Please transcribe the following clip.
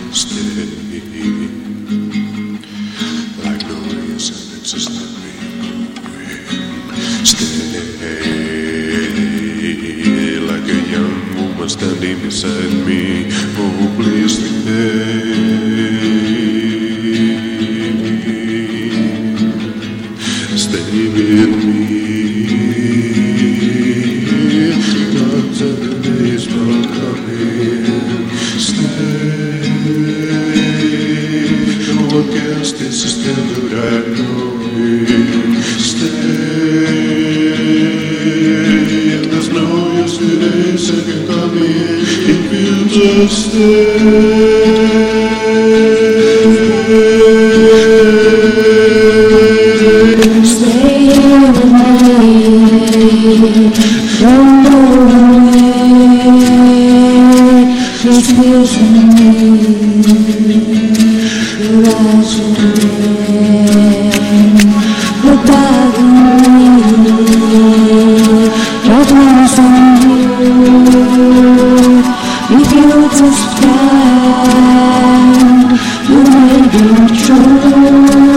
stay. Like no reason, it's just not me. Stay like a young woman standing beside me. Oh, please stay with me. Not till the days will come in. Stay. No one guess this is still the right knowing. Stay. And there's no yesterday second coming if you just stay. Stay with me, don't go away, just listen to me, your eyes are red, look back at me, don't lose on you, if you just stand, you may be true.